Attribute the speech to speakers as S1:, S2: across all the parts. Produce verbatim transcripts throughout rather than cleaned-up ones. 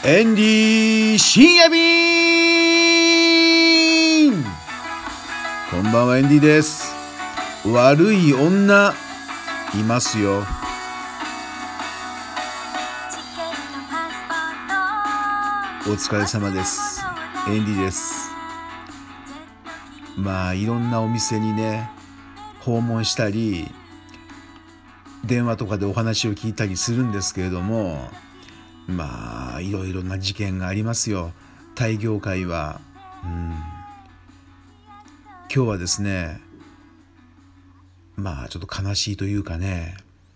S1: エンディ深夜便。こんばんは、エンディです。悪い女いますよ。お疲れ様です。エンディです。まあいろんなお店にね訪問したり電話とかでお話を聞いたりするんですけれども、まあいろいろな事件がありますよ、タイ業界は。うん、今日はですね、まあちょっと悲しいというかね、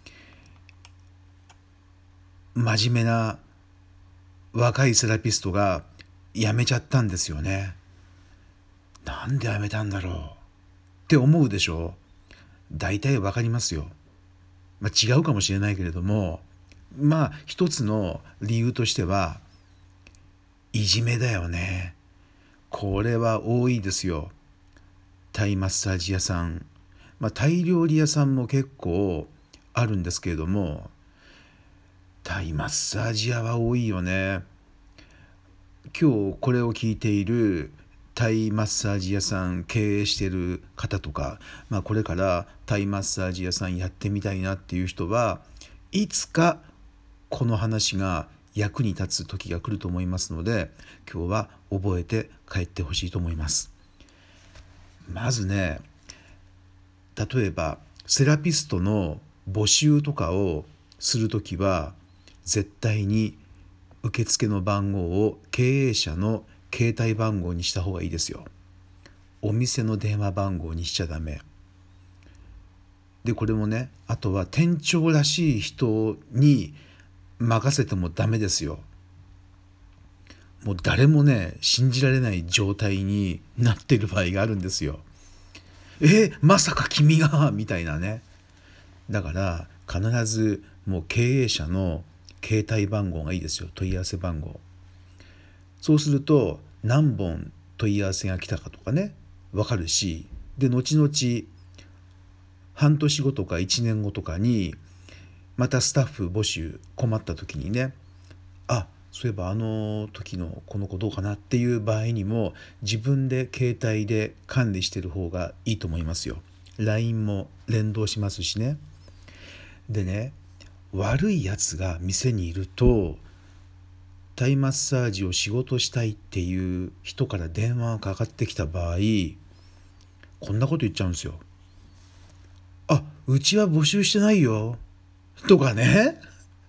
S1: 真面目な若いセラピストが辞めちゃったんですよね。なんで辞めたんだろうって思うでしょ。大体わかりますよ。まあ、違うかもしれないけれども、まあ一つの理由としてはいじめだよね。これは多いですよ。タイマッサージ屋さん、まあ、タイ料理屋さんも結構あるんですけれども、タイマッサージ屋は多いよね。今日これを聞いているタイマッサージ屋さん経営している方とか、まあ、これからタイマッサージ屋さんやってみたいなっていう人はいつかこの話が役に立つ時が来ると思いますので、今日は覚えて帰ってほしいと思います。まずね、例えばセラピストの募集とかをするときは絶対に受付の番号を経営者の携帯番号にした方がいいですよ。お店の電話番号にしちゃダメで、これもね、あとは店長らしい人に任せてもダメですよ。もう誰もね信じられない状態になってる場合があるんですよ。えまさか君がみたいなね。だから必ずもう経営者の携帯番号がいいですよ、問い合わせ番号。そうすると何本問い合わせが来たかとかね分かるし、で後々半年後とかいちねんごとかにまたスタッフ募集困った時にね、あ、そういえばあの時のこの子どうかなっていう場合にも自分で携帯で管理してる方がいいと思いますよ。 ライン も連動しますしね。でね、悪いやつが店にいるとタイマッサージを仕事したいっていう人から電話がかかってきた場合、こんなこと言っちゃうんですよ。あ、うちは募集してないよとかね。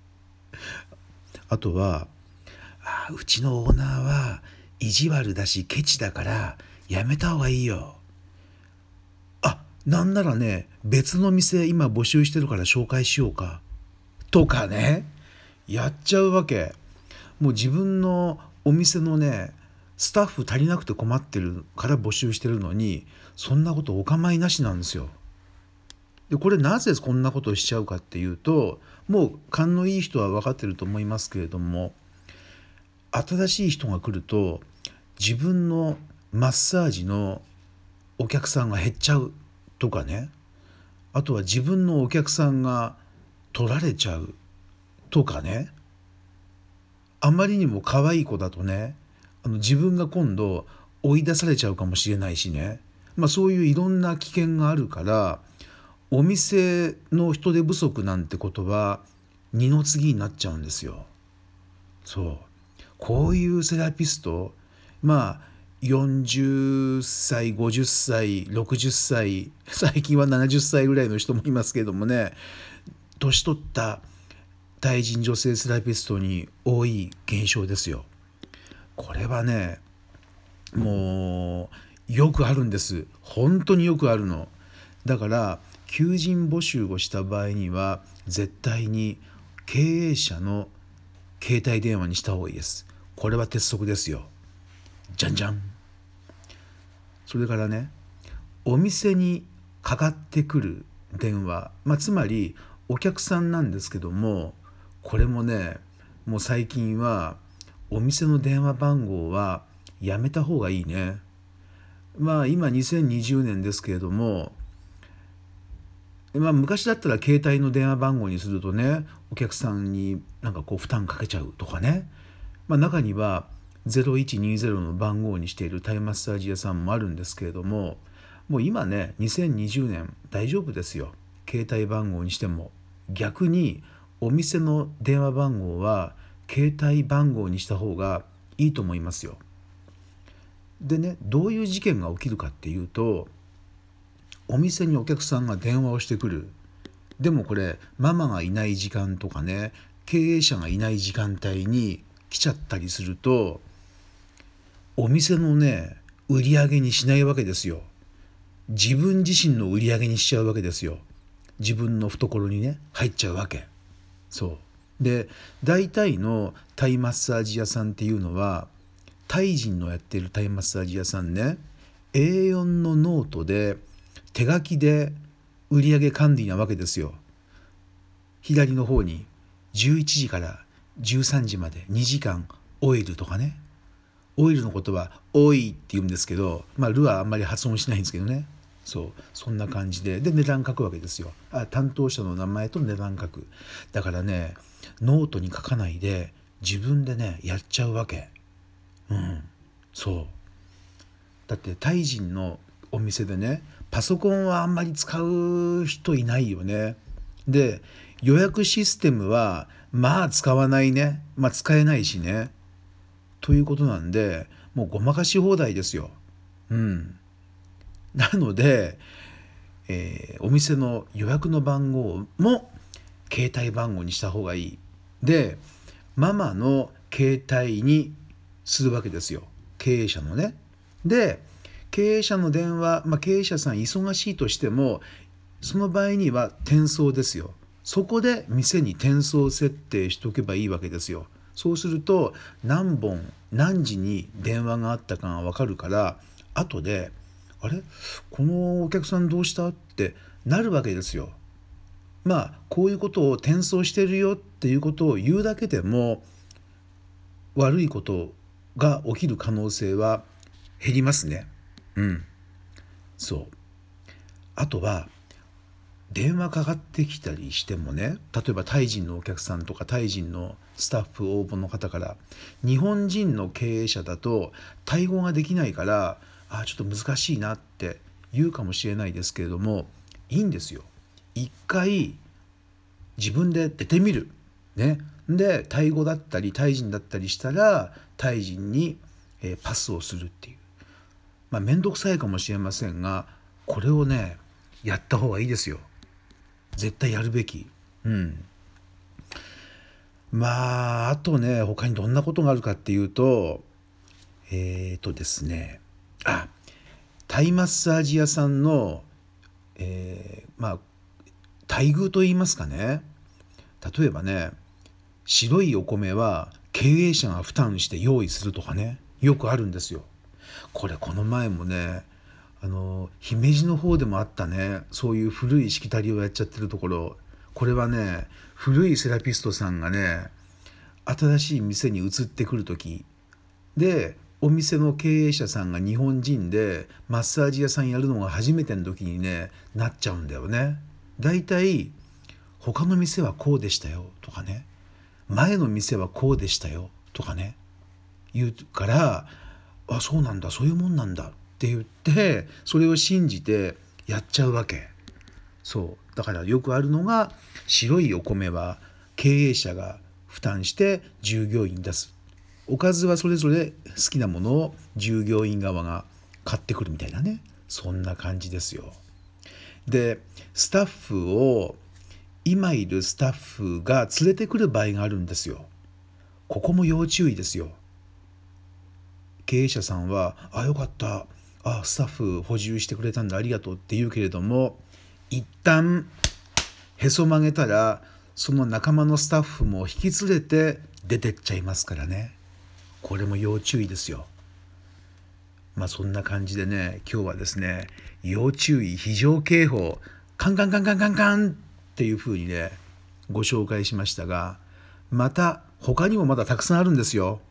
S1: あとは、あ、うちのオーナーは意地悪だしケチだからやめた方がいいよ。あ、なんならね、別の店今募集してるから紹介しようかとかね、やっちゃうわけ。もう自分のお店のねスタッフ足りなくて困ってるから募集してるのに、そんなことお構いなしなんですよ。でこれなぜこんなことをしちゃうかっていうと、もう勘のいい人は分かってると思いますけれども、新しい人が来ると自分のマッサージのお客さんが減っちゃうとかね、あとは自分のお客さんが取られちゃうとかね、あまりにも可愛い子だとね、あの自分が今度追い出されちゃうかもしれないしね、まあ、そういういろんな危険があるから、お店の人手不足なんてことは二の次になっちゃうんですよ。そうこういうセラピスト、まあよんじゅっさいごじゅっさいろくじゅっさい、最近はななじゅっさいぐらいの人もいますけどもね、年取った対人女性セラピストに多い現象ですよ。これはねもうよくあるんです。本当によくあるの。だから求人募集をした場合には絶対に経営者の携帯電話にした方がいいです。これは鉄則ですよ。じゃんじゃん。それからね、お店にかかってくる電話、まあ、つまりお客さんなんですけども、これもねもう最近はお店の電話番号はやめた方がいいね。まあ今にせんにじゅうねんですけれども、まあ昔だったら携帯の電話番号にするとね、お客さんになんかこう負担かけちゃうとかね、 まあ、中にはゼロいちにゼロの番号にしているタイマッサージ屋さんもあるんですけれども、もう今ねにせんにじゅうねん大丈夫ですよ。携帯番号にしても。逆にお店の電話番号は携帯番号にした方がいいと思いますよ。でね、どういう事件が起きるかっていうと、お店にお客さんが電話をしてくる。でもこれママがいない時間とかね、経営者がいない時間帯に来ちゃったりすると、お店のね売り上げにしないわけですよ。自分自身の売り上げにしちゃうわけですよ。自分の懐にね入っちゃうわけ。そうで、大体のタイマッサージ屋さんっていうのは、タイ人のやってるタイマッサージ屋さんね、 エーよん のノートで手書きで売上管理なわけですよ。左の方にじゅういちじからじゅうさんじまでにじかんオイルとかね、オイルのことはオイって言うんですけど、まあルはあんまり発音しないんですけどね。そうそんな感じでで値段書くわけですよ。あ担当者の名前と値段書く。だからねノートに書かないで自分でねやっちゃうわけ。うんそうだってタイ人のお店でねパソコンはあんまり使う人いないよね。で予約システムはまあ使わないね。まあ使えないしね。ということなんでもうごまかし放題ですよ。うんなので、えーお店の予約の番号も携帯番号にした方がいい。でママの携帯にするわけですよ、経営者のね。で経営者の電話、まあ、経営者さん忙しいとしてもその場合には転送ですよ。そこで店に転送設定しておけばいいわけですよ。そうすると何本何時に電話があったかが分かるから、後であれこのお客さんどうしたってなるわけですよ。まあこういうことを転送してるよっていうことを言うだけでも悪いことが起きる可能性は減りますね。うんそうあとは電話かかってきたりしてもね、例えばタイ人のお客さんとかタイ人のスタッフ応募の方から、日本人の経営者だとタイ語ができないからあちょっと難しいなって言うかもしれないですけれども、いいんですよ。一回自分で出てみるね。でタイ語だったりタイ人だったりしたらタイ人に、えーパスをするっていう、まあ面倒くさいかもしれませんが、これをねやった方がいいですよ。絶対やるべき。うんまああとね他にどんなことがあるかっていうと、えーとですねあタイマッサージ屋さんの、えーまあ待遇といいますかね。例えばね白いお米は経営者が負担して用意するとかね、よくあるんですよ。これこの前もねあの姫路の方でもあったね、そういう古いしきたりをやっちゃってるところ。これはね古いセラピストさんがね新しい店に移ってくる時で、お店の経営者さんが日本人でマッサージ屋さんやるのが初めての時にねなっちゃうんだよね。だいたい他の店はこうでしたよとかね、前の店はこうでしたよとかね言うから、あそうなんだそういうもんなんだって言ってそれを信じてやっちゃうわけ。そうだからよくあるのが、白いお米は経営者が負担して従業員に出す、おかずはそれぞれ好きなものを従業員側が買ってくるみたいなね、そんな感じですよ。でスタッフを今いるスタッフが連れてくる場合があるんですよ。ここも要注意ですよ。経営者さんはあよかった、あスタッフ補充してくれたんだありがとうって言うけれども、一旦へそ曲げたらその仲間のスタッフも引き連れて出てっちゃいますからね。これも要注意ですよ。まあそんな感じでね今日はですね要注意非常警報カンカンカンカンカンカンっていう風にねご紹介しましたが、また他にもまだたくさんあるんですよ。